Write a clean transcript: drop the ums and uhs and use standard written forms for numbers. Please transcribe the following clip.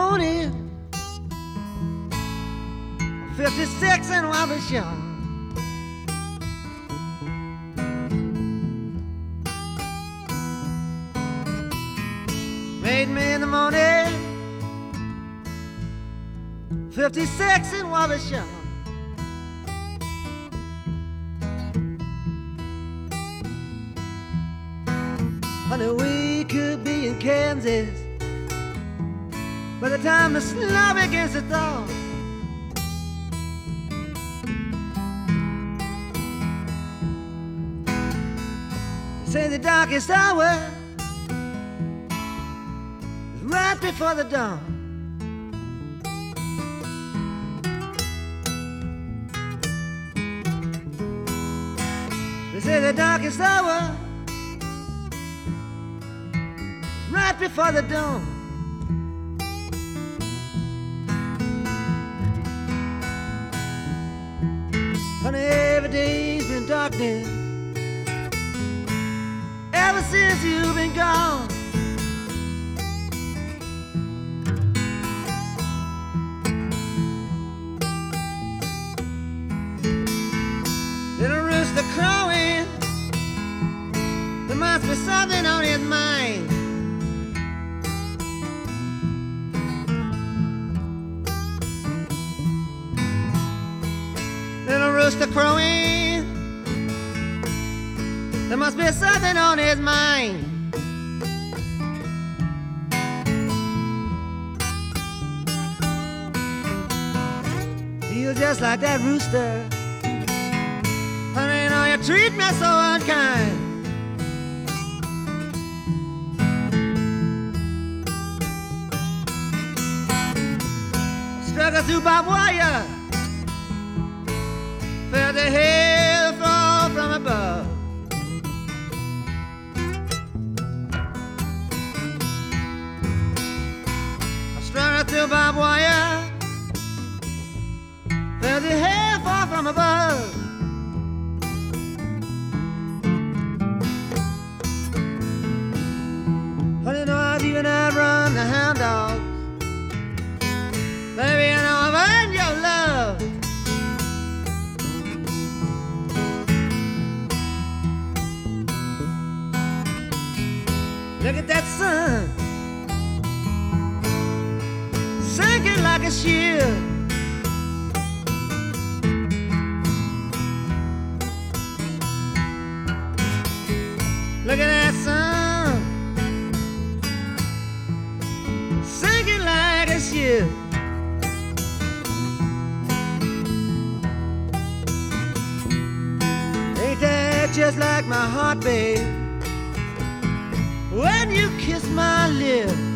morning, 56 and Wabasha. Made me in the morning, 56 in Wabasha. Honey, we could be in Kansas by the time the snow begins to thaw. They say the darkest hour is right before the dawn. They say the darkest hour right before the dawn. Honey, every day's been darkness ever since you've been gone. Little rooster crowing, there must be something on his mind. Little rooster crowing, there must be something on his mind. Feel just like that rooster. Honey, you know you treat me so unkind. Struggle through barbed wire, felt the hail fall from above. I strung through barbed wire, felt the hail fall from above. Honey, know I've even outrun the hound dogs. Baby, I know I've earned your love. Look at that sun, sinking like a ship. Look at that sun, sinking like a ship. Ain't that just like my heart, babe, when you kiss my lips?